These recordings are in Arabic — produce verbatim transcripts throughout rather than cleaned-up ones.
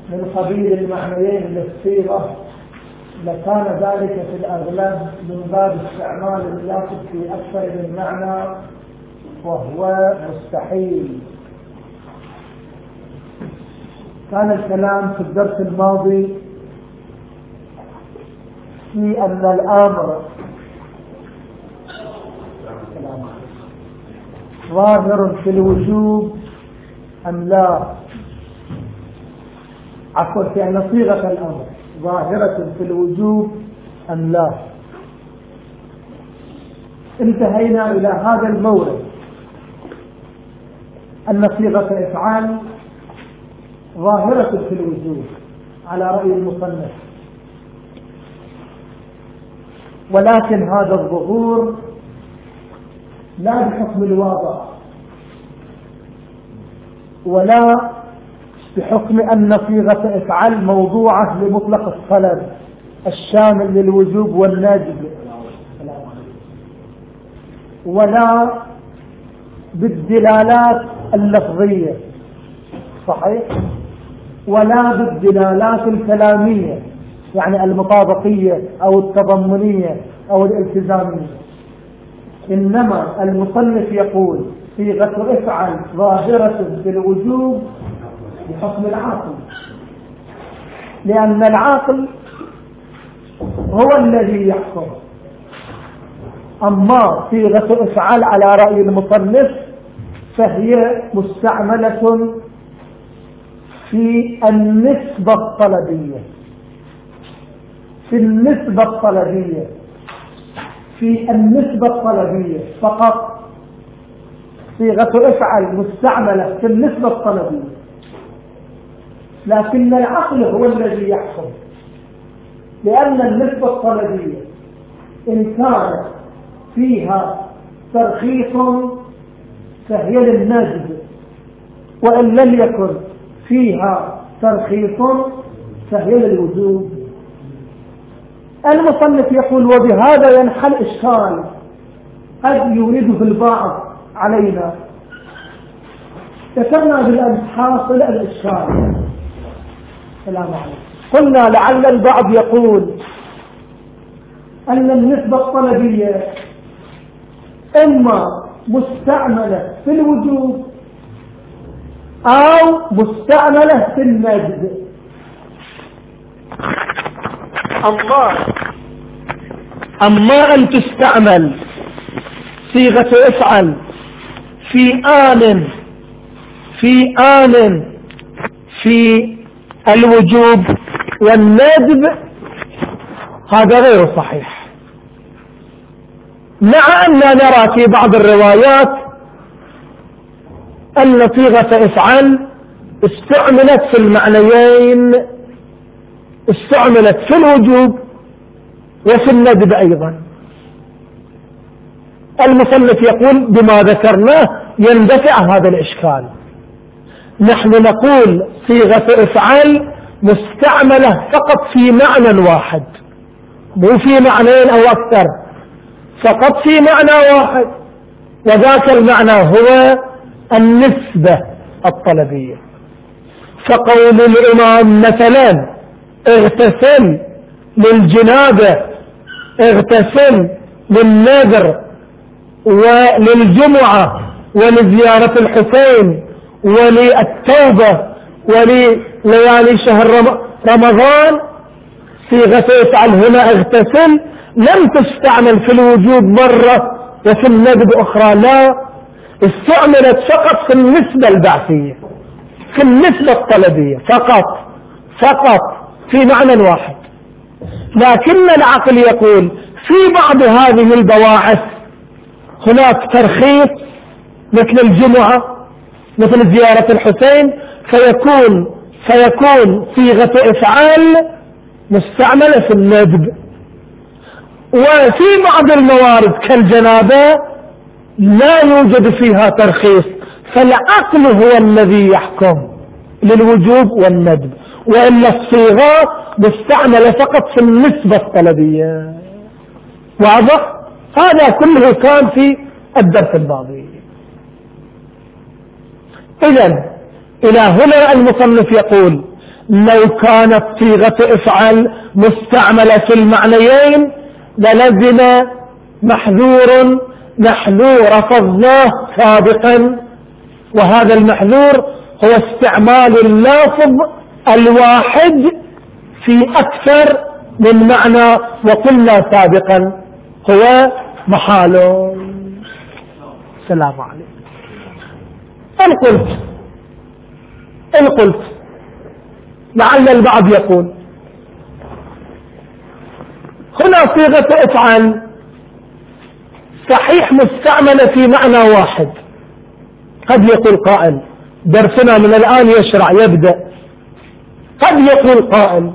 من قبيل المعنيين للصيغة لكان ذلك في الأغلب من باب استعمال اللافظ في أكثر من معنى، وهو مستحيل. كان الكلام في الدرس الماضي في أن الأمر ظاهر في الوجوب أم لا، عفوا في أن صيغة الأمر ظاهرة في الوجوب أم لا. انتهينا إلى هذا المورد أن صيغة إفعال ظاهرة في الوجوب على رأي المصنف، ولكن هذا الظهور لا بحكم الواضع ولا بحكم أن صيغة إفعال موضوعة لمطلق الطلب الشامل للوجوب والندب، ولا بالدلالات اللفظية صحيح، ولا بالدلالات الكلامية يعني المطابقية أو التضمنية أو الالتزامية. إنما المصنف يقول صيغة افعل ظاهرة في الوجوب بحكم العاقل، لأن العاقل هو الذي يحكم. أما صيغة افعل على رأي المصنف فهي مستعملة في النسبة الطلبية، في النسبة الطلبية في النسبة الطلبية فقط. صيغة افعل مستعملة في النسبة الطلبية، لكن العقل هو الذي يحكم، لأن النسبة الطلبية إن كانت فيها ترخيص فهي للنجد، وإن لم يكن فيها ترخيص فهي للوجوب. المصنف يقول وبهذا ينحل إشكال قد يريده البعض علينا. ذكرنا بالأمس حاصل الإشكال. السلام عليكم. قلنا لعل البعض يقول أن النسبة الطلبية إما مستعملة في الوجوب أو مستعملة في النجد. أما أما أن تستعمل صيغة افعل في آن في آن في الوجوب والندب هذا غير صحيح، مع أننا نرى في بعض الروايات أن صيغة افعل استعملت في المعنيين، استعملت في الوجوب وفي الندب أيضا. المصنف يقول بما ذكرناه يندفع هذا الإشكال. نحن نقول صيغة افعل مستعملة فقط في معنى واحد، مو في معنيين أو أكثر، فقط في معنى واحد، وذاك المعنى هو النسبة الطلبية. فقول الإمام مثلا اغتسل للجنابة، اغتسل للنذر وللجمعة ولزيارة الحسين وللتوبة ولليالي شهر رمضان، صيغة افعل هنا اغتسل لم تستعمل في الوجوب مرة وفي الندب أخرى لا، استعملت فقط في النسبة البعثية، في النسبة الطلبية فقط فقط في معنى واحد. لكن العقل يقول في بعض هذه البواعث هناك ترخيص مثل الجمعة مثل زيارة الحسين، فيكون فيكون صيغة افعال مستعملة في الندب. وفي بعض الموارد كالجنابة لا يوجد فيها ترخيص، فالعقل هو الذي يحكم للوجوب والندب، وإلا الصيغة مستعملة فقط في النسبة الطلبية. واضح؟ هذا كله كان في الدرس الماضي. إذن إلى هنا المصنف يقول لو كانت صيغة افعل مستعملة في المعنيين للزم محذور محذور رفضناه سابقا، وهذا المحذور هو استعمال اللافظ الواحد في أكثر من معنى، وقلنا سابقا هو محال. السلام عليكم. إن قلت إن قلت لعل البعض يقول هنا صيغة افعل صحيح مستعملة في معنى واحد. قد يقول قائل درسنا من الآن يشرع يبدأ، قد يقول قائل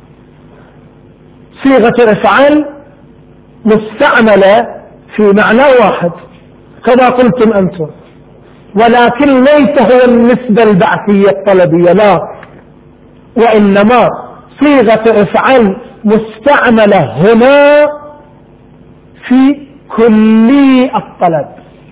صيغة افعل مستعملة في معنى واحد كما قلتم أنتم، ولكن ليس هو النسبة البعثية الطلبية، لا، وإنما صيغة افعل مستعملة هنا في كلي الطلب.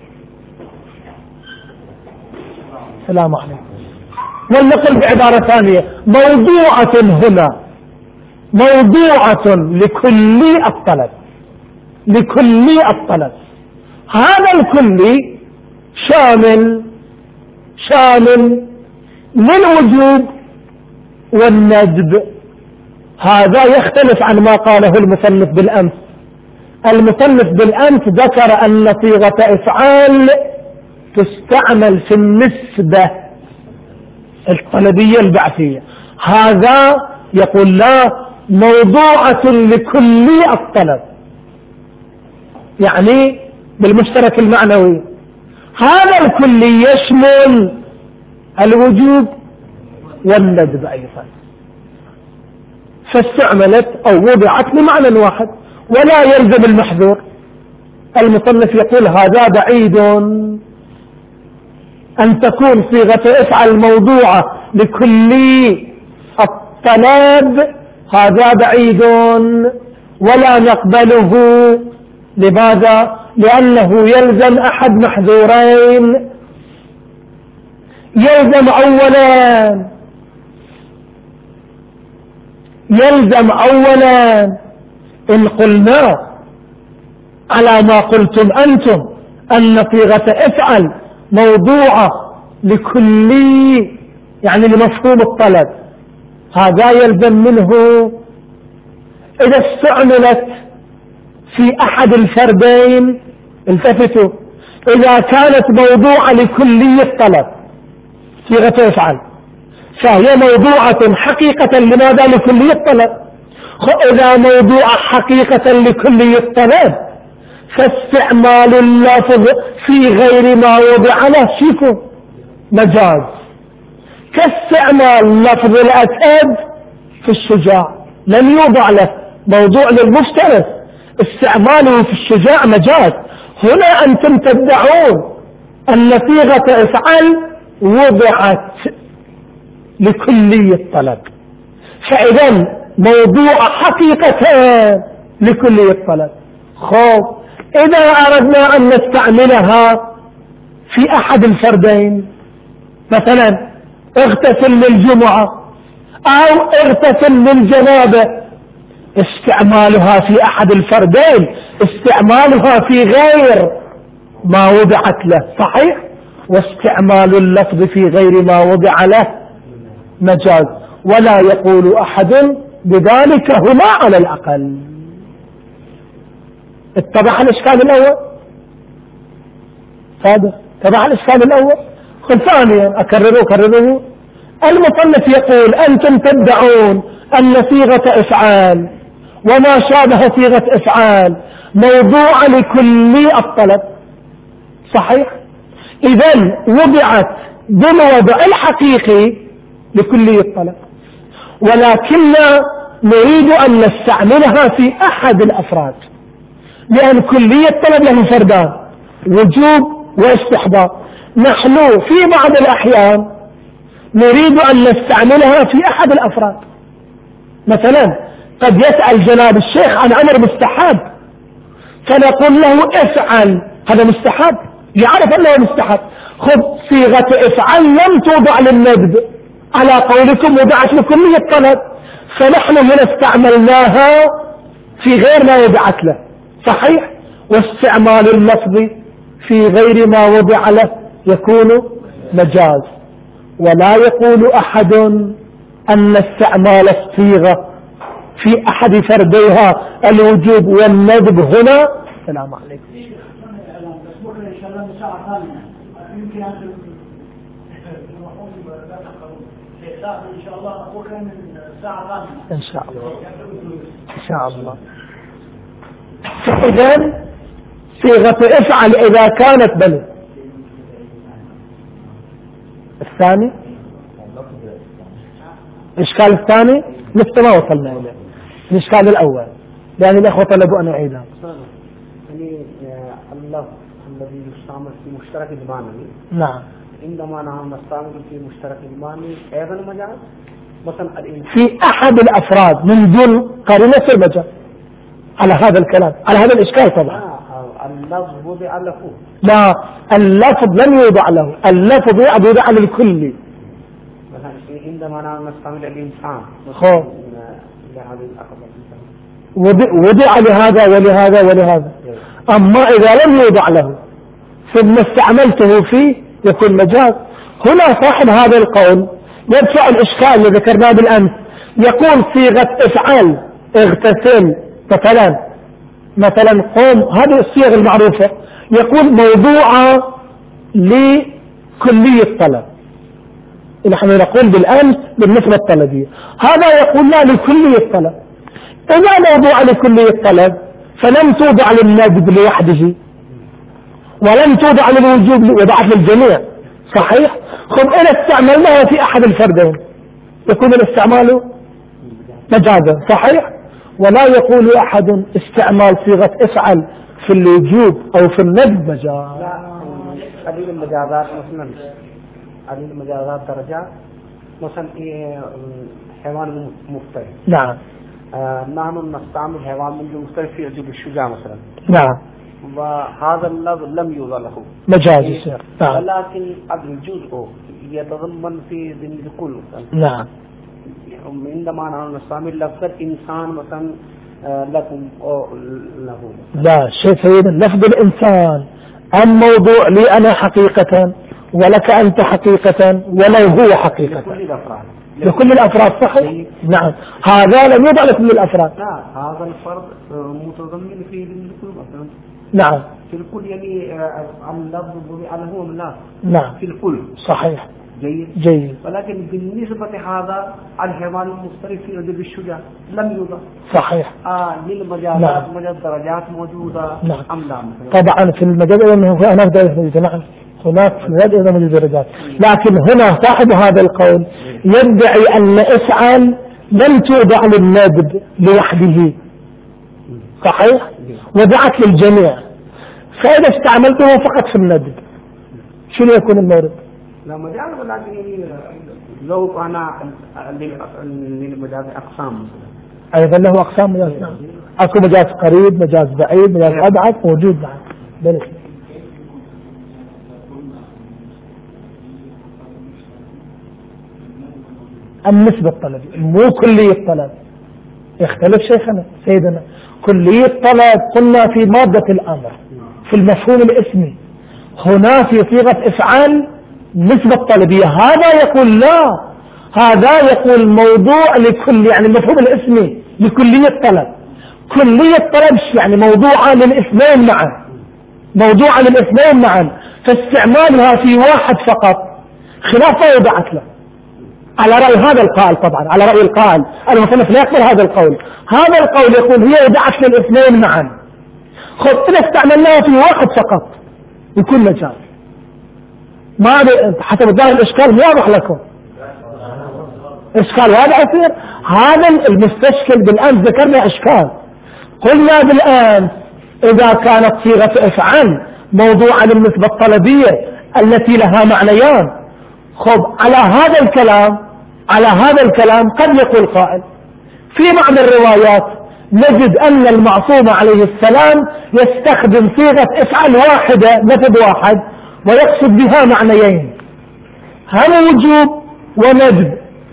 السلام عليكم. ولنقل بعبارة ثانية موضوعة هنا موضوعة لكلي الطلب لكلي الطلب. هذا الكلي شامل شامل للوجوب والندب. هذا يختلف عن ما قاله المصنف بالأمس. المصنف بالأمس ذكر أن صيغة افعال تستعمل في النسبة الطلبية البعثية، هذا يقول لا، موضوعة لكلي الطلب، يعني بالمشترك المعنوي. هذا الكلي يشمل الوجوب والندب أيضا، فاستعملت أو وضعت لمعنى واحد ولا يلزم المحذور. المصنف يقول هذا بعيد أن تكون صيغة افعل موضوعة لكلي الطلب، هذا بعيد ولا نقبله. لماذا؟ لأنه يلزم أحد محذورين. يلزم أولا يلزم أولا إن قلنا على ما قلتم أنتم أن صيغة افعل موضوعة لكلي يعني لمفهوم الطلب، هذا يلزم منه إذا استعملت في أحد الفردين. التفتوا، إذا كانت موضوعة لكلي الطلب صيغة افعل فهي موضوعة حقيقة لماذا؟ لكلي الطلب. إذا موضوعة حقيقة لكلي الطلب فاستعمال اللفظ في غير ما وضع له شيكو مجاز، كاستعمال لفظ الأسد في الشجاع لم يوضع له موضوع للمفترس، استعماله في الشجاع مجاز. هنا أنتم تدعون أن صيغة افعل وضعت لكلي الطلب، فإذا موضوع حقيقة لكلي الطلب. خب إذا أردنا أن نستعملها في أحد الفردين، مثلا اغتسل للجمعة أو اغتسل للجنابة، استعمالها في أحد الفردين استعمالها في غير ما وضعت له صحيح، واستعمال اللفظ في غير ما وضع له مجاز، ولا يقول أحد بذلك هنا على الأقل. اتضح الإشكال الأول؟ هذا اتضح الإشكال الأول. ثانيا أكرره أكرره المصنف يقول أنتم تدعون أن صيغة افعال وما شابه صيغة افعال موضوع لكلي الطلب صحيح، إذن وضعت بالوضع الحقيقي لكلي الطلب، ولكننا نريد أن نستعملها في أحد الأفراد، لأن كلية الطلب له فردان وجوب واستحباب. نحن في بعض الأحيان نريد أن نستعملها في أحد الأفراد، مثلا قد يسأل جناب الشيخ عن أمر مستحب فنقول له افعل، هذا مستحب، يعرف أنه مستحب. خذ صيغة افعل لم توضع للندب، على قولكم وضعت لكلية الطلب، فنحن هنا استعملناها في غير ما وضعت له، صحيح؟ واستعمال اللفظ في غير ما وضع له يكون مجاز. ولا يقول أحد أن استعمال الصيغة في أحد فرديها الوجوب والندب هنا. السلام عليكم. إن شاء الله بكرة من الساعة الثامنة إن شاء الله إن شاء الله. فإذا صيغة افعل إذا كانت بل الثاني الإشكال الثاني مثل ما وصلنا إليه الإشكال الأول، لأن الأخوة طلبوا أن أعيدها. يعني اللفظ الذي يستعمل في مشترك المعنى، نعم، عندما نحن نستعمل في مشترك المعنى أيضا مجاز، مثلا في أحد الأفراد من دون قرينة المجاز على هذا الكلام، على هذا الإشكال طبعا. آه اللفظ وضع له، لا، اللفظ لم يوضع له، اللفظ يوضع للكل. مثلا عندما نحن نستعمل الإنسان خو لهذه الأخبار وضع لهذا ولهذا ولهذا، أما إذا لم يوضع له ثم استعملته فيه يكون مجاز. هنا صاحب هذا القول يدفع الإشكال اللي ذكرناه بالأمس، يقول صيغة افعل اغتسل مثلا مثلا قوم، هذه الصيغ المعروفة، يقول موضوعة لكلية الطلب، نحن نقول بالأمس بالنسبة الطلبية، هذا يقول لا لكلية الطلب. إذا موضوع لكلية الطلب فلم توضع للندب لوحده ولم توضع للوجوب وضعت للجميع، صحيح؟ خب إذا استعملناها في أحد الفردين يكون الاستعمال مجازا، صحيح؟ ولا يقول أحد استعمال صيغة افعل في الوجوب أو في الندب مجاز. لا، قليل المجازات مثلا قليل المجازات درجات، مثلا حيوان مفترس. نعم. آه نحن نستعمل حيوان من مفترس في يجب الشجاع مثلا. نعم. وهذا اللفظ لم يوضع له مجاز يصير. نعم. ولكن الجزء يتضمن في ضمن الكل. نعم. عندما نحن نستعمل لفظ إنسان مثلا لكم أو له. لا شيء سيد، لفظ الإنسان الموضوع لي أنا حقيقة ولك أنت حقيقة ولو هو حقيقة لكل الأفراد لكل الأفراد، صحيح؟ نعم، هذا لم يوضع لكل الأفراد. لا، هذا الفرد متضمن في الكل مثلا. نعم، في الكل يعني اللفظ على هو من لا. نعم، في الكل صحيح. جيد جيد. ولكن بالنسبة هذا الحيوان المفترس في أدب الشجاع لم يوضع. صحيح. آه للمجازات. نعم. مجاز درجات موجودة. نعم. أم لا؟ طبعا في المجاز هناك درجات، نعم هناك في المجاز أيضا من الدرجات، لكن هنا صاحب هذا القول يدعي أن افعل لم توضع للندب لوحده، صحيح؟ وضعت للجميع، فإذا استعملته فقط في الندب شنو يكون المورد؟ لا مجاز، ولكن لو أنا للمجاز أقسام أيضا له أقسام مجاز. نعم، أكو مجاز قريب، مجاز بعيد، مجاز أبعد موجود. نعم بل النسبة الطلبية مو كلية طلب، يختلف شيخنا سيدنا. كلية طلب قلنا في مادة الأمر في المفهوم الاسمي، هنا في صيغة افعال نسبة طلبية، هذا يقول لا، هذا يقول موضوع لكل، يعني المفهوم الاسمي لكلية طلب. كلية طلب يعني موضوعة للاثنين معا، موضوعة للاثنين معا، فاستعمالها في واحد فقط خلاف ما وضعت له، على رأي هذا القائل طبعا، على رأي القائل المصنف لا يقبل هذا القول. هذا القول يقول هي وضعت للاثنين معا، خذ إذا استعملناها في واحد فقط يكون مجاز. ما حسب الظاهر الإشكال واضح لكم، إشكال واضح يصير. هذا المستشكل بالآن ذكرنا إشكال، قلنا بالآن إذا كانت صيغة افعل موضوعة للنسبة الطلبية التي لها معنيان، خب على هذا الكلام على هذا الكلام قد يقول قائل في بعض الروايات نجد أن المعصوم عليه السلام يستخدم صيغة افعل واحدة لفظ واحد ويقصد بها معنيين، هم وجوب وندب،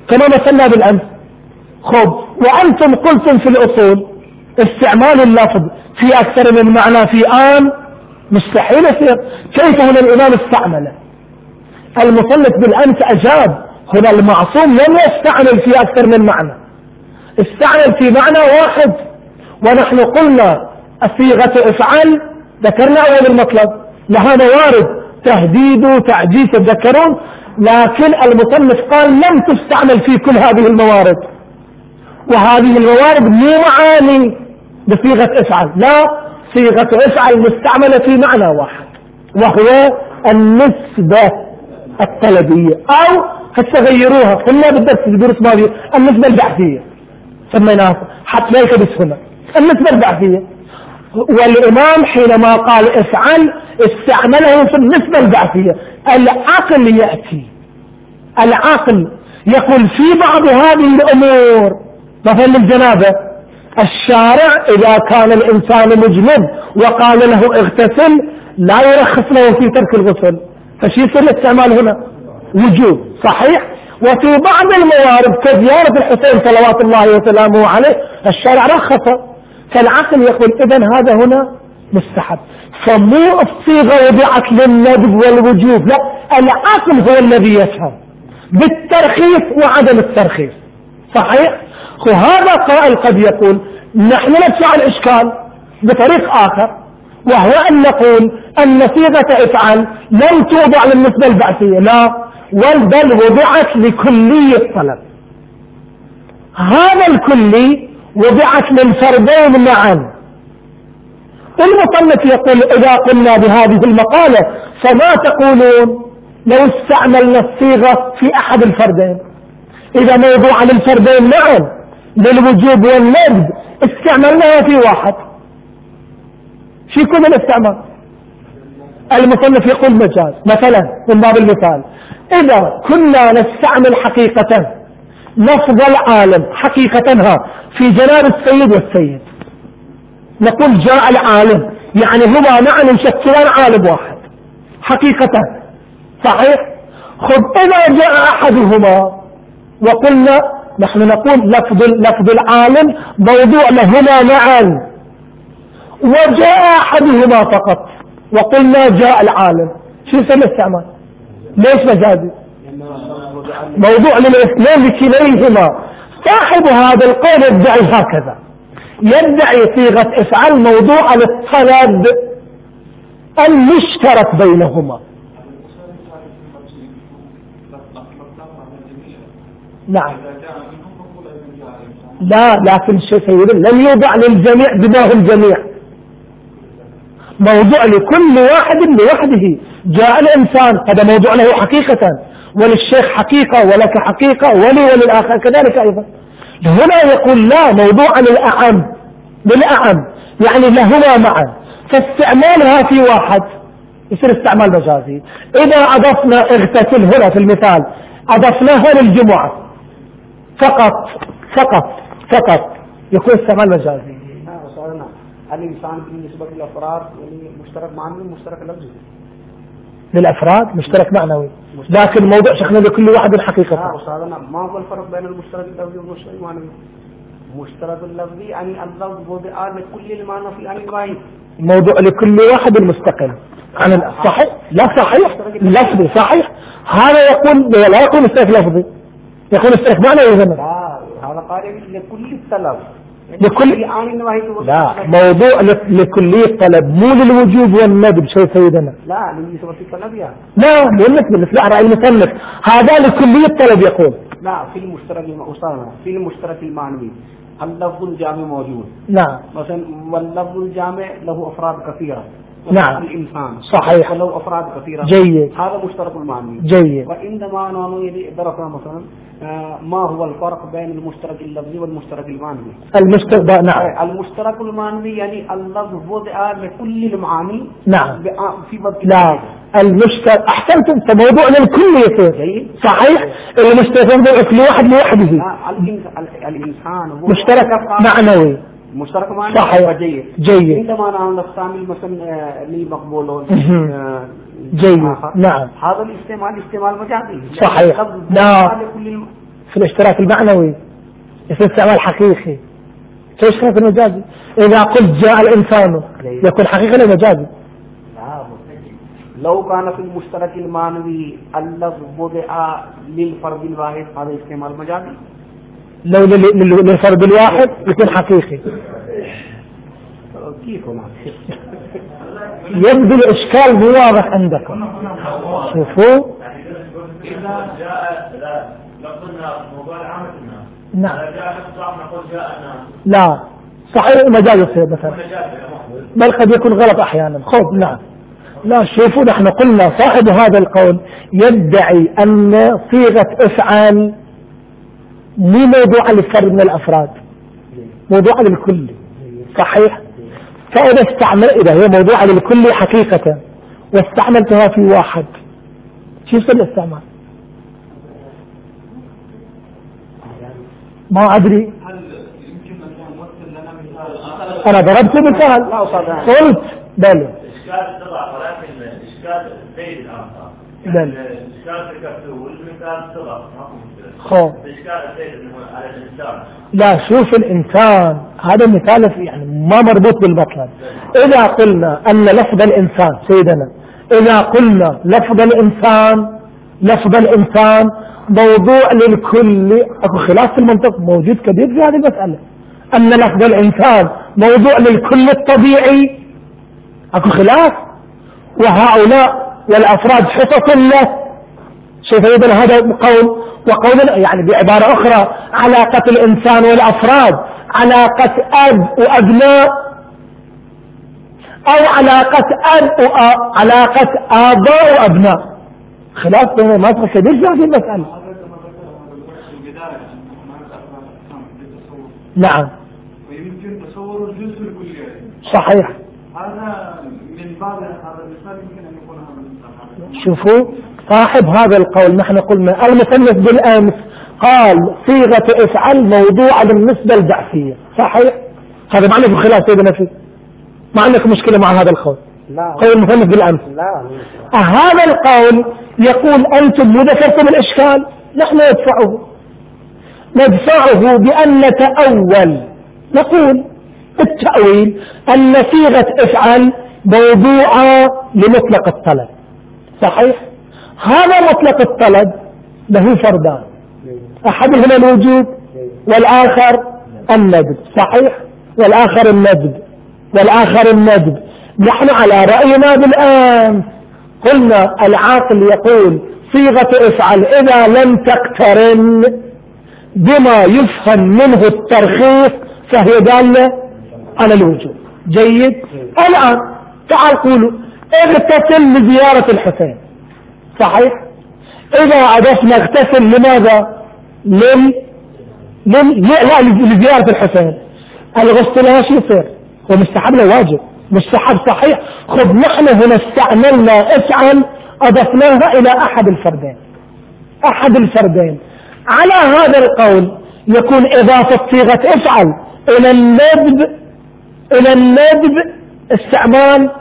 كما مثلنا بالأمس. خب، وأنتم قلتم في الأصول استعمال اللفظ في أكثر من معنى في آن مستحيل يصير. كيف هنا الإمام استعمله؟ المصنف بالأمس أجاب هنا المعصوم لم يستعمل في أكثر من معنى، استعمل في معنى واحد. ونحن قلنا الصيغة افعل ذكرنا أول المطلب لها موارد تهديد وتعجيز تذكرون، لكن المصنف قال لم تستعمل في كل هذه الموارد، وهذه الموارد مو معاني بصيغة افعل، لا، صيغة افعل مستعملة في معنى واحد وهو النسبة الطلبية، أو هتغيروها قلنا بالدرس الدروس ماضية النسبة البحثية سميناها حتى لا يلتبس هنا النسبة البحثية. والإمام حينما قال افعل استعمله في النسبة البحثية. العقل يأتي، العقل يقول في بعض هذه الأمور مثلا الجنابة الشارع إذا كان الإنسان مجنب وقال له اغتسل لا يرخص له في ترك الغسل، فشي يصير الاستعمال هنا وجوب صحيح. وفي بعض الموارد كزيارة الحسين صلوات الله وسلامه عليه الشارع رخص، فالعقل يقول إذن هذا هنا مستحب. فمو الصيغة وضعت للندب والوجوب، لا، العقل هو الذي يفهم بالترخيص وعدم الترخيص صحيح. وهذا قائل قد يقول نحن ندفع الإشكال بطريق آخر، وهو أن نقول أن صيغة افعل لم توضع للنسبة البعثية، لا، بل وضعت لكلي الطلب. هذا الكلي وضعت للفردين معا. المصنف يقول إذا قلنا بهذه المقالة فما تقولون لو استعملنا الصيغة في أحد الفردين؟ إذا موضوع للفردين معا للوجوب والندب استعملناها في واحد، في كل الاستعمال. المصنف يقول مجاز، مثلا من باب المثال إذا كنا نستعمل حقيقة لفظ العالم حقيقة ها في جناب السيد والسيد، نقول جاء العالم يعني هما معا يشكلان عالم واحد حقيقة صحيح. خذ إذا جاء أحدهما وقلنا نحن نقول لفظ لفظ العالم موضوع لهما معا، وجاء أحدهما فقط وقلنا جاء العالم، شو يسمى الاستعمال؟ ليش مجازي؟ موضوع للاثنين لكليهما. صاحب هذا القول يدعي هكذا، يدعي صيغة افعل موضوع للطلب المشترك بينهما. نعم، لا، لكن الشيء سيد لم يوضع للجميع بما هو الجميع، موضوع لكل واحد لوحده. جاء الإنسان هذا موضوع له حقيقة، وللشيخ حقيقة ولك حقيقة ولي وللآخر كذلك أيضا. هنا يقول لا، موضوع للأعم للأعم يعني لهما معا، فاستعمالها في واحد يصير استعمال مجازي. إذا أضفنا اغتسل هنا في المثال أضفناها للجمعة فقط فقط فقط يكون استعمال مجازي. الإنسان بالنسبة للأفراد يعني مشترك معنوي مشترك لفظي، للأفراد مشترك معنوي، لكن موضوع شيخنا لكل واحد حقيقة. اه أستاذنا ما هو الفرق بين المشترك اللفظي والمشترك المعنوي؟ مشترك اللفظي يعني اللفظ وضع لكل المعنى في آن واحد، موضوع لكل واحد المستقل عن الصحيح. لا صحيح لفظي صحيح، هذا يقول لا يكون مشترك لفظي، يكون مشترك معنوي. لا، هذا قال لكل الطلب لكل لا، موضوع لكلية الطلب مو للوجوب والندب شو سيدنا، لا للنسبة الطلب يعني لا بالنسبة للرأي المصنف هذا لكلية الطلب يقول لا في المشترك المؤصلة في المشترك المعنوي اللفظ الجامع موجود. نعم، مثلا واللفظ الجامع له أفراد كثيرة. نعم الإنسان صحيح وله أفراد كثيرة. جيد، هذا مشترك المعنوي جيد. وعندما نحن درسنا مثلا ما هو الفرق بين المشترك اللفظي والمشترك المعنوي؟ المشترك نعم المشترك المعنوي يعني اللفظ وضع لكل المعاني. نعم في باب لا، المشترك أحسنتم، فموضوع للكل يصير صحيح. المشترك موضوع كل واحد لوحده. الإنسان مشترك معنوي مشترك معنوي صحيح جيد. جيد. عندما نحن نستعمل مثلا لي مقبول جيد. نعم، هذا الاستعمال استعمال مجازي صحيح. نعم، في الاشتراك المعنوي يصير استعمال حقيقي. ايش في المجازي؟ اذا قلت جاء الانسان يكون حقيقي ولا مجازي؟ لو كان في المشترك المعنوي اللفظ وضع للفرد الواحد هذا استعمال مجازي. لو للفرد الواحد يكون حقيقي. كيف يبدو الاشكال مو واضح عندكم. شوفوا إذا جاء لفظنا موضوع عامة الناس. نعم. إذا جاء لفظ نقول جاء الناس. لا صحيح مجاز يصير مثلا، بل قد يكون غلط أحيانا. خذ نعم. لا شوفوا نحن قلنا صاحب هذا القول يدعي أن صيغة افعل مو موضوع للفرد من الأفراد، موضوع للكل. صحيح. فإذا استعمل إذا هي موضوع للكل حقيقة واستعملتها في واحد شو يصير الاستعمال؟ ما أدري. أنا ضربت مثال قلت بل إشكال تضع ولكن إشكال زيد الآخر. بل إشكال ذكرته والمثال تضع خو إشكال زيد على الإنسان. لا شوف الإنسان هذا مثال يعني ما مربوط بالمطلب. إذا قلنا أن لفظ الإنسان سيدنا إذا قلنا لفظ الإنسان لفظ الإنسان موضوع للكل أكو خلاف في المنطق موجود كبير في هذه المسألة أن لفظ الإنسان موضوع للكل الطبيعي أكو خلاف، وهؤلاء والأفراد حصص له. شوف أيضا هذا قول وقول يعني بعبارة أخرى علاقة الإنسان والأفراد علاقة أب وأبناء أو علاقة أب وعلاقة آباء وأبناء. خلاف بين المنطق كبير في هذه المسألة. نعم ويمكن تصور الجزء الكلي. صحيح. هذا من باب هذا المثال يمكن أن يكون هذا المثال. شوفوا صاحب هذا القول نحن قلنا المصنف بالأمس قال صيغة افعل موضوع بالنسبة البعثية. صحيح. هذا ما عندكم خلاف سيدنا فيه، ما عندكم مشكلة مع هذا القول. لا قول المصنف بالأمس. لا هذا القول يقول أنتم مو ذكرتم الإشكال نحن ندفعه ندفعه بأن نتأول نقول التأويل أن صيغة افعل موضوعة لمطلق الطلب. صحيح. هذا مطلق الطلب له فردان أحدهما الوجوب والآخر الندب. صحيح. والآخر الندب والآخر الندب. نحن على رأينا بالآن قلنا العاقل يقول صيغة افعل إذا لم تقترن بما يفهم منه الترخيص فهي دالة على الوجوب. جيد. الآن تعال قولوا اغتسل لزيارة الحسين. صحيح. إذا أضفنا اغتسل لماذا؟ لل لل لا لزيارة الحسين. الغسل لا شيء يصير هو مستحب له واجب مستحب. صحيح. خذ نحن هنا استعملنا افعل أضفناها إلى أحد الفردين أحد الفردين. على هذا القول يكون إضافة صيغة افعل إلى الندب إلى الندب استعمال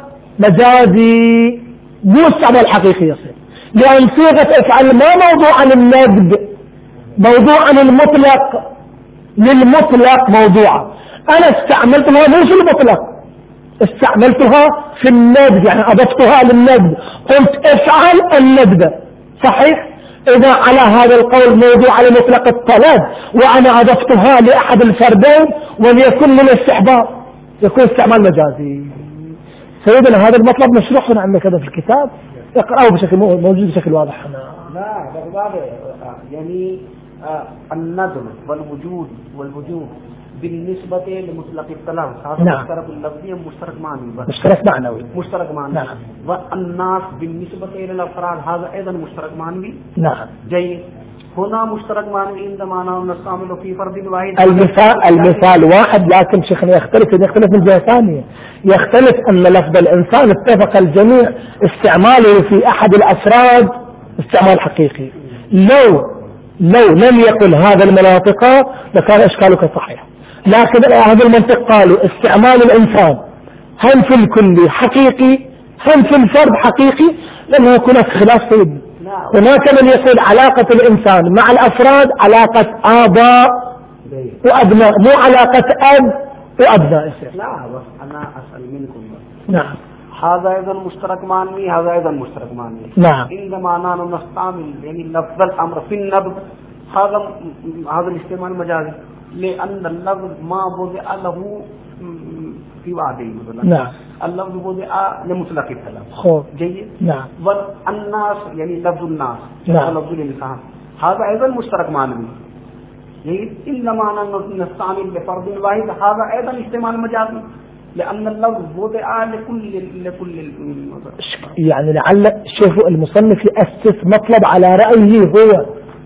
مجازي مو استعمال حقيقي يصير، لأن صيغة افعل ما موضوع عن الندب موضوع عن المطلق للمطلق موضوع. أنا استعملتها مو في المطلق استعملتها في الندب يعني أضفتها للندب قلت افعل الندب. صحيح. إذا على هذا القول موضوع على مطلق الطلب وأنا أضفتها لأحد الفردين وليكن من الاستحباب يكون استعمال مجازي. سيدنا هذا المطلب مشروح هنا عندنا كذا في الكتاب اقرأه بشكل موجود بشكل واضح هنا. لا هذا يعني الندب والوجود والوجود بالنسبة لمطلق الطلب هذا نعم. مشترك اللفظي مشترك معنوي مشترك معنوي مشترك معنوي. نعم. والناس بالنسبة إلى الأفراد هذا أيضا مشترك معنوي. نعم. جيد. هنا مشترك معنوي عندما نستعمله في فرد واحد. المثال المثال واحد لكن شيخنا يختلف يختلف من جهة ثانية. يختلف أن لفظ الإنسان اتفق الجميع استعماله في أحد الأفراد استعمال حقيقي. لو لو لم يقل هذا المناطق لكان إشكالك صحيح، لكن هذا المنطق قالوا استعمال الإنسان هم في الكل حقيقي هم في الفرد حقيقي لأنه هناك خلاف سيد. لا هناك من يقول علاقة الإنسان مع الأفراد علاقة آباء وأبناء، مو علاقة أب وأبناء. لا بس أنا أسأل منكم بس. نعم. هذا أيضا مشترك معني، هذا أيضا مشترك معني. نعم. عندما نحن نستعمل يعني لفظ الأمر في النبض، هذا هذا الاستعمال مجازي، لأن اللفظ ما وضع له في وعده مثلا. نعم. اللفظ وضع لمطلق الكلام. خوف. جيد. نعم. والناس يعني لفظ الناس. نعم. لفظ الإنسان هذا أيضا مشترك معني. جيد. إنما نستعمل بفرد واحد هذا أيضا استعمال مجازي، لأن اللفظ وضع لكل لكل يعني لعل شوفوا المصنف يأسس مطلب على رأيه هو،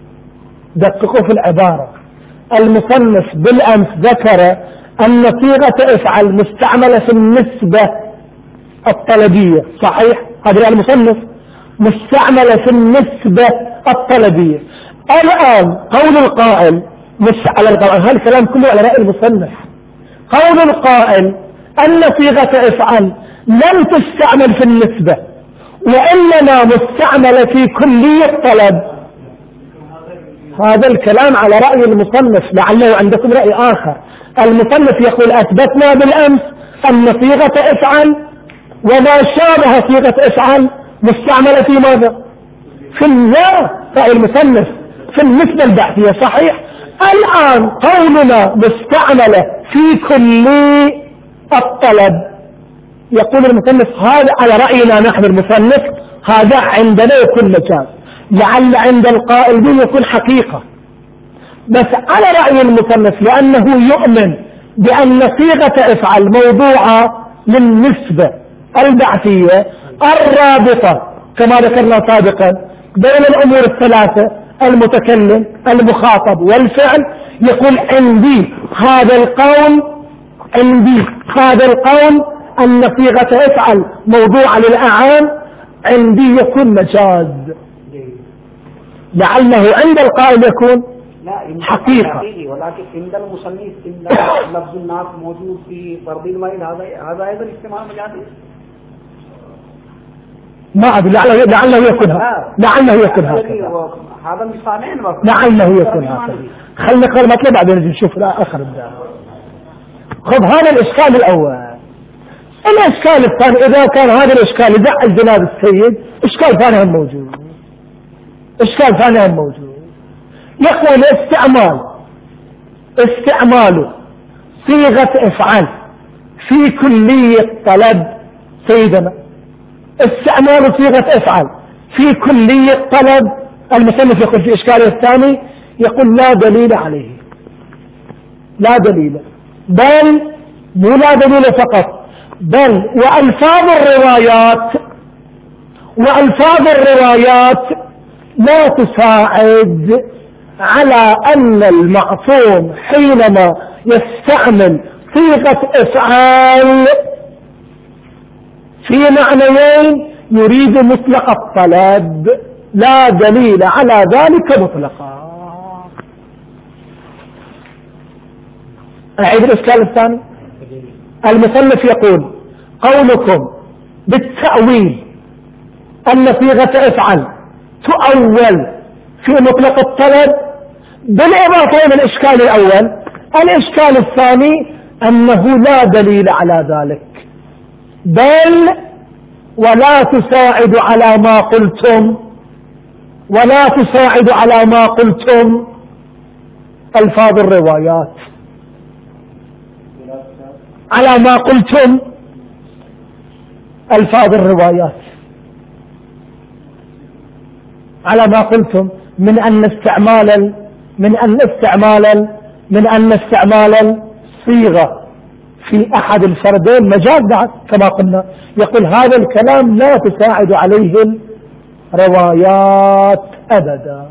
دققوا في العبارة. المصنف بالأمس ذكر أن صيغة افعل مستعملة في النسبة الطلبية، صحيح؟ هذا المصنف مستعملة في النسبة الطلبية. الآن قول القائل مش على القائل، هذا الكلام كله على رأي المصنف. قول القائل أن صيغة افعل لم تستعمل في النسبة وإنما مستعملة في كلية الطلب، هذا الكلام على رأي المصنف، لعله عندكم رأي آخر. المصنف يقول أثبتنا بالأمس أن صيغة افعل وما شابه صيغة افعل مستعملة في ماذا؟ في النسبة. رأي المصنف في النسبة البحثية، صحيح؟ الآن قولنا مستعملة في كلية الطلب، يقول المصنف هذا على رأينا نحن المصنف هذا عندنا يكون مجاز، لعل عند القائل به يكون حقيقة. بس على رأي المصنف لأنه يؤمن بأن صيغة افعل موضوعة للنسبة البعثية الرابطة كما ذكرنا سابقا بين الأمور الثلاثة، المتكلم المخاطب والفعل، يقول عندي هذا القول عندي هذا القول أن صيغة افعل موضوعة للأعام عندي يكون مجاز، لعله عند القائل يكون حقيقة. ولكن عند المصنف إن لفظ الناس موجود في فرض الميل، هذا هذا أيضا استعمال مجازي. ما أدري، لعله لعله يكون هذا، لعله يكون هذا هذا مثالين لعله يكون هذا. خلينا نقرأ المطلب بعدين نشوف آخر الدعوة. خذ هذا الإشكال الأول. الإشكال الثاني إذا كان هذا الإشكال يزعل جناب السيد، إشكال ثاني هم موجود، إشكال ثاني هم موجود. يقول استعمال استعمال صيغة افعل في كلية طلب، سيدنا استعمال صيغة افعل في كلية طلب، المصنف يقول في إشكاله الثاني يقول لا دليل عليه، لا دليل، بل مو لا دليل فقط، بل وألفاظ الروايات وألفاظ الروايات لا تساعد على أن المعصوم حينما يستعمل صيغة افعال في معنيين يريد مطلق الطلب، لا دليل على ذلك مطلقا. أعيد الإشكال الثاني. المصنف يقول قولكم بالتأويل أن صيغة افعل تؤول في مطلق الطلب، بالإضافة إلى الإشكال الأول، الإشكال الثاني أنه لا دليل على ذلك، بل ولا تساعد على ما قلتم ولا تساعد على ما قلتم ألفاظ الروايات، على ما قلتم ألفاظ الروايات، على ما قلتم من أن استعمال من أن استعمال من أن استعمال الصيغة في أحد الفردين مجاز بعد كما قلنا. يقول هذا الكلام لا تساعد عليه الروايات أبدا.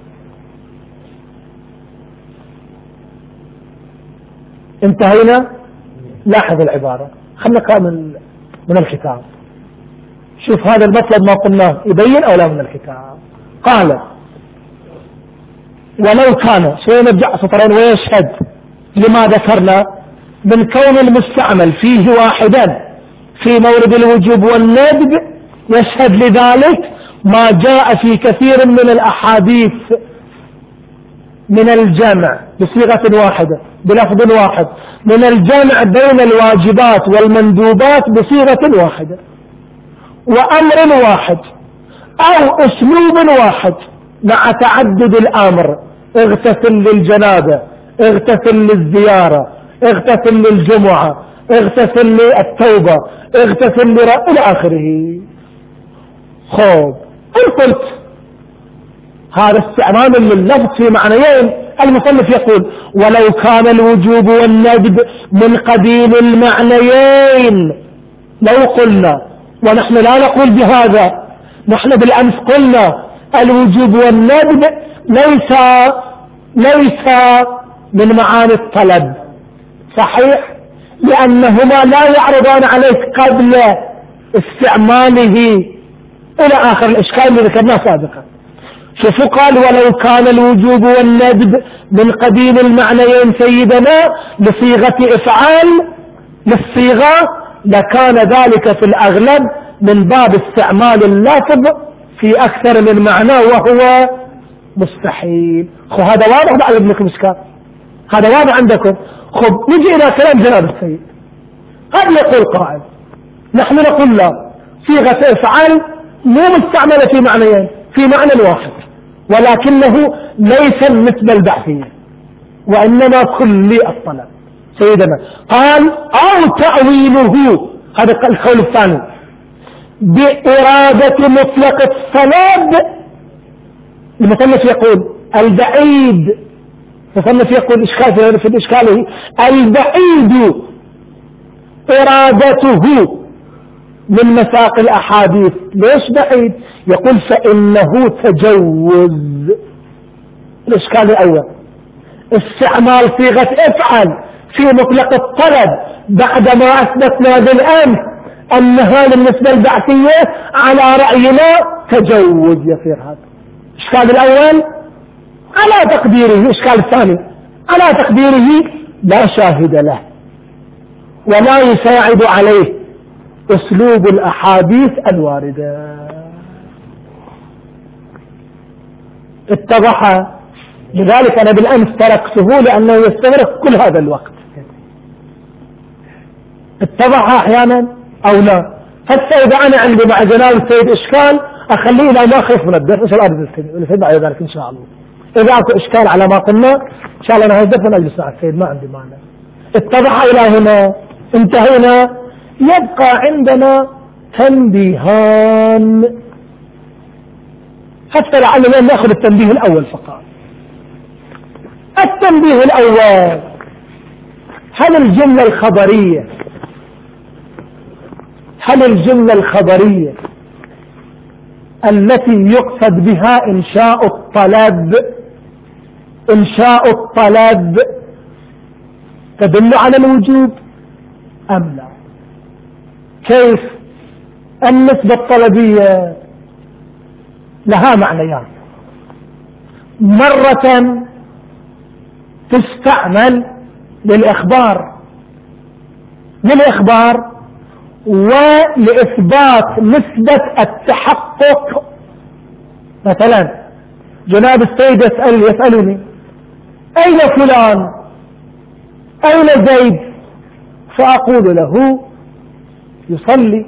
انتهينا. لاحظ العبارة، خلنا نقرأ من من الكتاب، شوف هذا المطلب ما قلناه يبين أو لا من الكتاب. قال ولو كان شوية نرجع سطرين ويشهد لما ذكرنا من كون المستعمل فيه واحدا في مورد الوجوب والندب، يشهد لذلك ما جاء في كثير من الأحاديث من الجمع بصيغة واحدة بلفظ واحد، من الجمع بين الواجبات والمندوبات بصيغة واحدة وأمر واحد أو أسلوب واحد مع تعدد الأمر، اغتسل للجنابة، اغتسل للزيارة، اغتسل للجمعة، اغتسل للتوبة، اغتسل لرأ إلى آخره. خوب قلت هذا استعمال لللفظ في معنيين. المصنف يقول ولو كان الوجوب والندب من قبيل المعنيين، لو قلنا، ونحن لا نقول بهذا، نحن بالأمس قلنا الوجوب والندب ليس ليس من معاني الطلب، صحيح، لأنهما لا يعرضان عليك قبل استعماله إلى آخر الإشكال اللي ذكرناه سابقا. شوفوا قال ولو كان الوجوب والندب من قبيل المعنيين سيدنا لصيغة إفعال للصيغة، لكان ذلك في الأغلب من باب استعمال اللفظ في أكثر من معنى وهو مستحيل. خب هذا واضح بعد ابنكم إشكال، هذا واضح عندكم. خب نجي إلى كلام جناب السيد. قد يقول قائل نحن نقول لا، صيغة إفعال مو مستعملة في معنيين، في معنى واحد، ولكنه ليس النسبة البحثية وإنما كلي الطلب. سيدنا قال أو تأويله، هذا القول الثاني، بإرادة مطلق الطلب. المصنف يقول البعيد، المصنف يقول إشكال في إشكاله البعيد إرادته من مساق الأحاديث. ليش بعيد؟ يقول فإنه تجوز. الإشكال الأول استعمال صيغة افعل في مطلق الطلب بعدما أثبتنا بالأمس أنها بالنسبة البعثية على رأينا تجوز يصير هذا. الإشكال الأول على تقديره، الإشكال الثاني على تقديره لا شاهد له ولا يساعد عليه أسلوب الأحاديث الواردة. اتضح. لذلك أنا بالأمس تركته لأنه يستغرق كل هذا الوقت. اتضح أحيانا أو لا. حتى إذا أنا عندي مع جناب السيد إشكال أخليه إلى ما أخلص من الدرس إن شاء الله السيد بعد ذلك إن شاء الله. إذا أكو إشكال على ما قلنا إن شاء الله أنا هدف ونجلس مع السيد، ما عندي معنى. اتضح إلى هنا، انتهينا. يبقى عندنا تنبيهان، حتى لعلنا نأخذ التنبيه الأول فقط. التنبيه الأول، هل الجملة الخبرية هل الجملة الخبرية التي يقصد بها إنشاء الطلب إنشاء الطلب تدل على الوجوب أم لا؟ كيف؟ النسبة الطلبية لها معنيان، مرة تستعمل للإخبار للإخبار ولإثبات نسبة التحقق. مثلا جناب السيد يسأل يسألني أين فلان أين زيد، فأقول له يصلي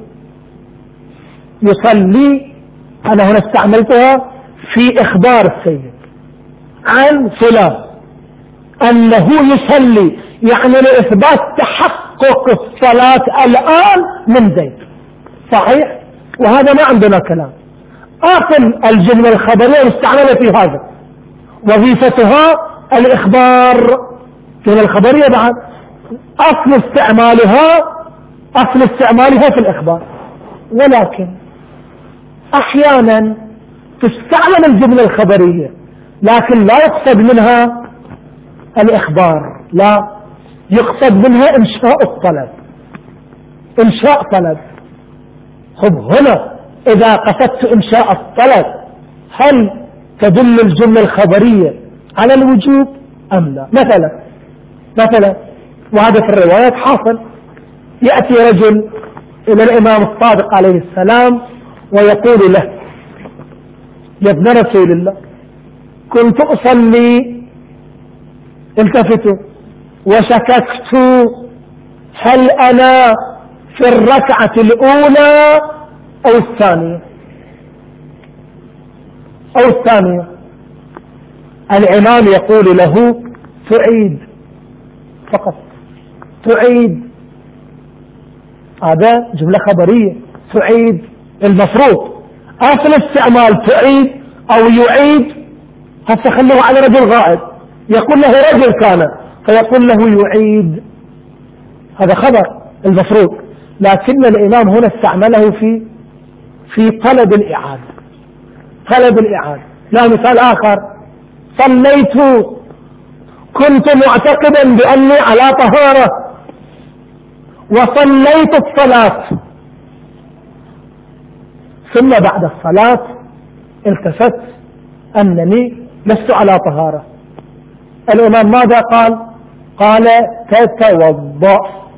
يصلي أنا هنا استعملتها في إخبار السيد عن فلان أنه يصلي، يعني لإثبات تحقق الصلاة الآن من زيد، صحيح؟ وهذا ما عندنا كلام. أصل الجملة الخبرية مستعملة في هذا، وظيفتها الإخبار. الجملة الخبرية بعد أصل استعمالها أصل استعمالها في الإخبار، ولكن أحيانا تستعمل الجملة الخبرية لكن لا يقصد منها الإخبار، لا يقصد منها إنشاء الطلب إنشاء طلب. خب هنا إذا قصدت إنشاء الطلب هل تدل الجملة الخبرية على الوجوب أم لا؟ مثلا مثلا وهذا في الروايات حاصل، يأتي رجل إلى الإمام الصادق عليه السلام ويقول له يا ابن رسول الله كنت أصلي، التفتوا وشككت هل أنا في الركعة الأولى أو الثانية أو الثانية الإمام يقول له تعيد فقط، تعيد. هذا جملة خبرية، تعيد. المفروض أصل استعمال تعيد أو يعيد، هسه خلوه على رجل غائب، يقول له رجل كان فيقول له يعيد، هذا خبر المفروض. لكن الإمام هنا استعمله في في طلب الإعادة، طلب الإعادة. لا مثال آخر، صليت كنت معتقدا بأني على طهارة وصليت الصلاة، ثم بعد الصلاة التفت أنني لست على طهارة. الإمام ماذا قال؟ قال تتوضأ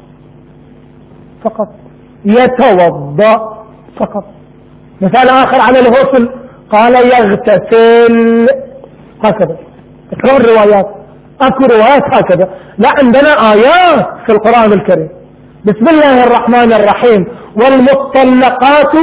فقط، يتوضأ فقط. مثال آخر على الغسل، قال يغتسل، هكذا. اقرأوا الروايات، اكو روايات هكذا. لا، عندنا آيات في القرآن الكريم، بسم الله الرحمن الرحيم والمطلقات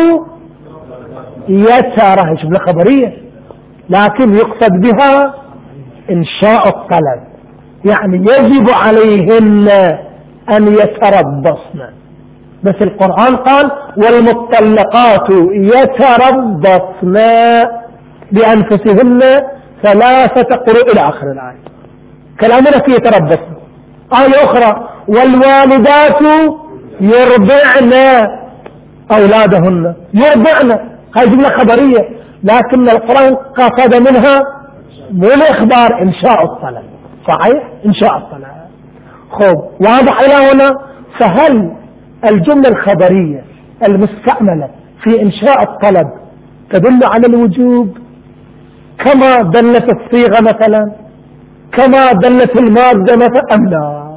يترى، جملة خبرية لكن يقصد بها إنشاء الطلب، يعني يجب عليهن أن يتربصن، بس القرآن قال والمطلقات يتربصن بأنفسهن ثلاثة قروء إلى آخر الآية. كلامنا في يتربصن. آية أخرى والوالدات يرضعن أولادهن، يرضعن، هذه جملة خبرية لكن القرآن قصد منها مو الإخبار، إنشاء الطلب. صحيح، إنشاء الطلب. خب واضح إلى هنا. فهل الجملة الخبرية المستعملة في إنشاء الطلب تدل على الوجوب كما دلت الصيغة مثلا، كما دلت المادة مثلا، أم لا؟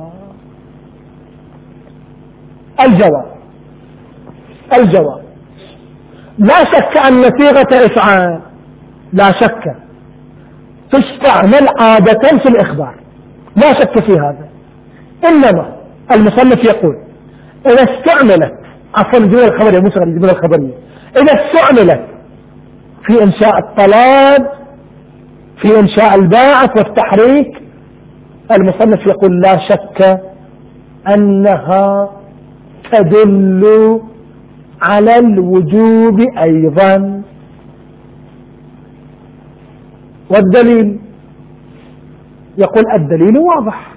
الجواب الجواب لا شك أن صيغة إفعال لا شك تستعمل عادة في الإخبار، لا شك في هذا. إنما المصنف يقول إذا استعملت، عفوا الجملة الخبرية مش الجملة الخبرية، إذا استعملت في إنشاء الطلب، في إنشاء الباعث والتحريك، المصنف يقول لا شك أنها تدل على الوجوب أيضا. والدليل، يقول الدليل واضح،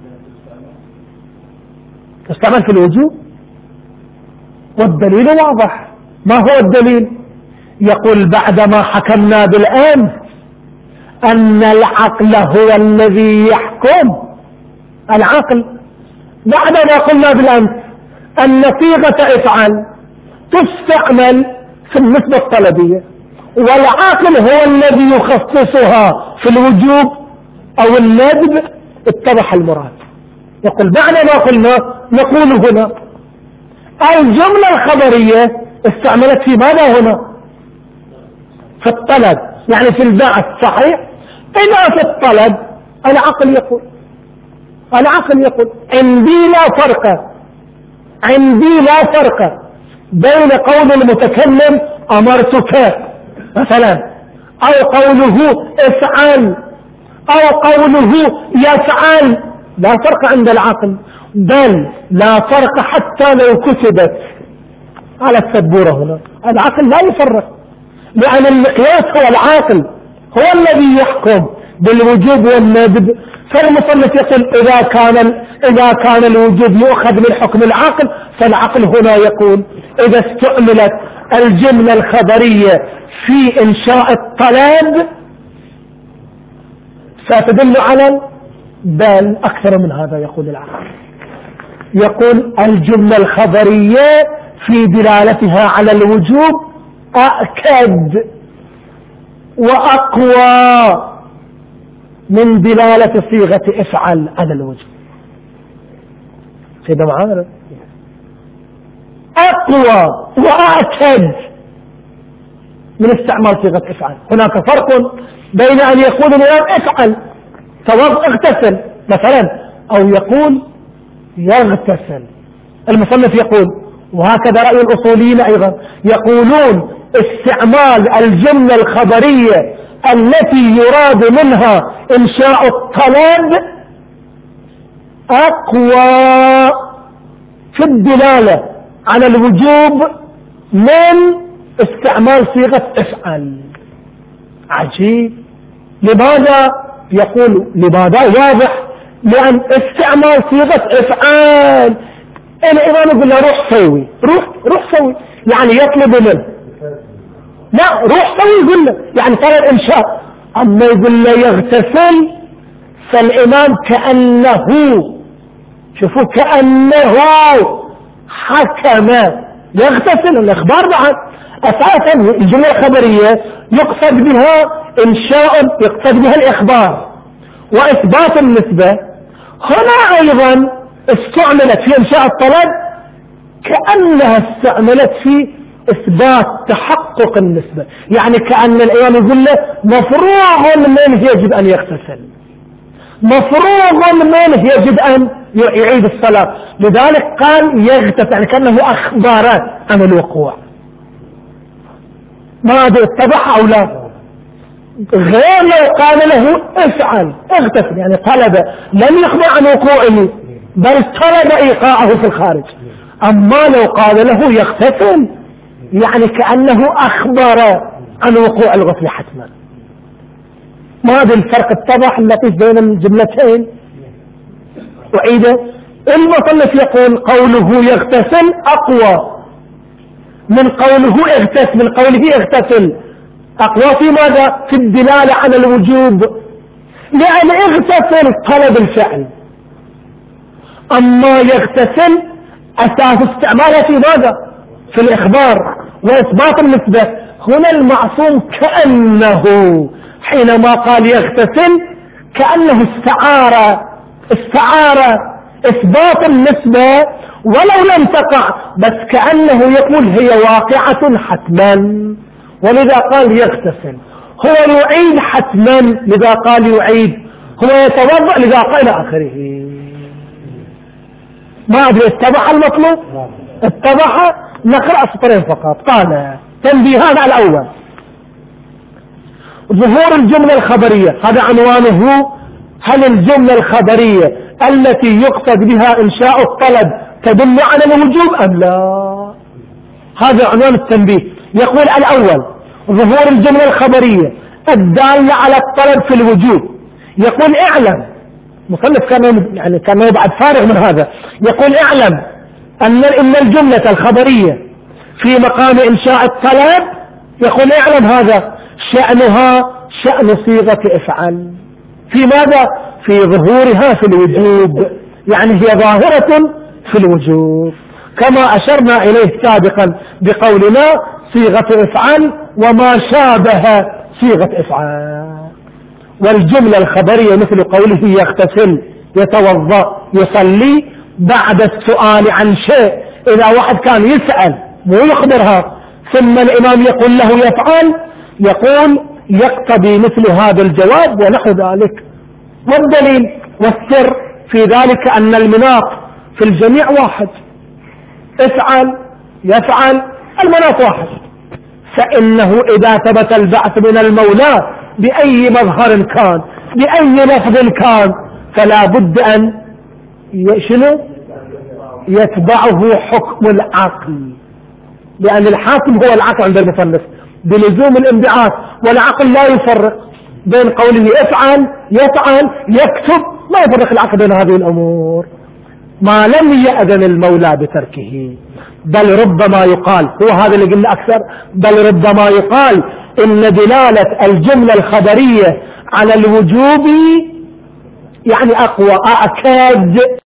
تستعمل في الوجوب والدليل واضح. ما هو الدليل؟ يقول بعدما حكمنا بالأمس أن العقل هو الذي يحكم، العقل بعدما قلنا بالأمس أن صيغة افعل تستعمل في النسبة الطلبية والعقل هو الذي يخصصها في الوجوب أو الندب، اتضح المراد. يقول بعدما قلنا نقول هنا الجملة الخبرية استعملت في ماذا هنا؟ في الطلب، يعني في البعث. صحيح. إذا في الطلب العقل يقول العقل يقول عندي لا فرق عندي لا فرق بين قول المتكلم أمرتك مثلا أو قوله افعل أو قوله يفعل، لا فرق عند العقل، بل لا فرق حتى لو كتبت على السبورة هنا، العقل لا يفرق، لأن المقياس هو العاقل، هو الذي يحكم بالوجوب والندب. فالمصنف يقول إذا كان إذا كان الوجوب يؤخذ من حكم العقل، فالعقل هنا يقول إذا استعملت الجملة الخبرية في إنشاء الطلب ستدل على، بل أكثر من هذا. يقول العقل، يقول الجملة الخبرية في دلالتها على الوجوب أأكد وأقوى من دلالة صيغة افعل على الوجوب. سيدا معانا أقوى وأأكد من استعمال صيغة افعل. هناك فرق بين أن يقول الإمام افعل توضأ اغتسل مثلا، أو يقول يغتسل. المصنف يقول، وهكذا رأي الأصوليين أيضا، يقولون استعمال الجملة الخبرية التي يراد منها إنشاء الطلب أقوى في الدلالة على الوجوب من استعمال صيغة افعل. عجيب. لماذا؟ يقول لماذا؟ واضح، لأن استعمال صيغة افعال الإمام يقول له روح سوي، روح روح سوي، يعني يطلب منه، لا روح سوي يقول له، يعني طلب إنشاء. أما يقول له يغتسل، فالإمام كأنه، شوفوا كأنه حكم يغتسل. الإخبار بعد أساسا الجملة الخبرية يقصد بها إنشاء، يقصد بها الإخبار وإثبات النسبة. هنا أيضا استعملت في إنشاء الطلب كأنها استعملت في إثبات تحقق النسبة، يعني كأن الإمام يقول له مفروغ منه يجب أن يغتسل، مفروغ منه يجب أن يعيد الصلاة. لذلك قال يغتسل، يعني كأنه أخبار عن الوقوع. ما أدري اتضح أو لا؟ غير لو قال له افعل اغتسل، يعني طلب، لم يخبر عن وقوعه بل طلب إيقاعه في الخارج. أما لو قال له يغتسل، يعني كأنه أخبر عن وقوع الغسل حتما. ما هذا الفرق اتضح اللطيف بين الجملتين؟ وعيده. المصنف يقول قوله يغتسل أقوى من قوله اغتسل، من قوله اغتسل أقوى في ماذا؟ في الدلالة على الوجوب، لأن اغتسل طلب الفعل، أما يغتسل أساس استعماله في ماذا؟ في الإخبار وإثبات النسبة. هنا المعصوم كأنه حينما قال يغتسل كأنه استعار استعار إثبات النسبة ولو لم تقع، بس كأنه يقول هي واقعة حتما، ولذا قال يغتسل. هو يعيد حتما، لذا قال يعيد. هو يتوضأ، لذا قال إلى آخره. ما أدري اتضح المطلوب؟ اتضح. نقرأ سطرين فقط. قال تنبيهان على الأول: ظهور الجملة الخبرية، هذا عنوانه. هل الجملة الخبرية التي يقصد بها إنشاء الطلب تدل على الوجوب أم لا؟ هذا عنوان التنبيه. يقول الأول: ظهور الجملة الخبرية الدالة على الطلب في الوجوب. يقول اعلم، مصنف كان يعني كان بعد فارغ من هذا، يقول اعلم أن إن الجملة الخبرية في مقام إنشاء الطلب، يقول اعلم هذا شأنها شأن صيغة افعل. في ماذا؟ في ظهورها في الوجوب، يعني هي ظاهرة في الوجوب، كما أشرنا إليه سابقا بقولنا صيغة افعل وما شابه صيغة افعل. والجملة الخبرية مثل قوله يغتسل، يتوضأ، يصلي، بعد السؤال عن شيء، إذا واحد كان يسأل مو يخبرها ثم الإمام يقول له يفعل، يقول يقتضي مثل هذا الجواب ونحو ذلك. والدليل والسر في ذلك أن المناط في الجميع واحد، افعل يفعل المناط واحد. فإنه إذا ثبت البعث من المولى بأي مظهر كان بأي لفظ كان فلا بد أن شنو يتبعه حكم العقل، لأن الحاكم هو العقل عند المصنف بلزوم الانبعاث، والعقل لا يفرق بين قوله افعل يفعل يكتب، لا يفرق العقل بين هذه الأمور ما لم يأذن المولى بتركه. بل ربما يقال، هو هذا اللي قلنا أكثر، بل ربما يقال إن دلالة الجملة الخبرية على الوجوب يعني أقوى أكاد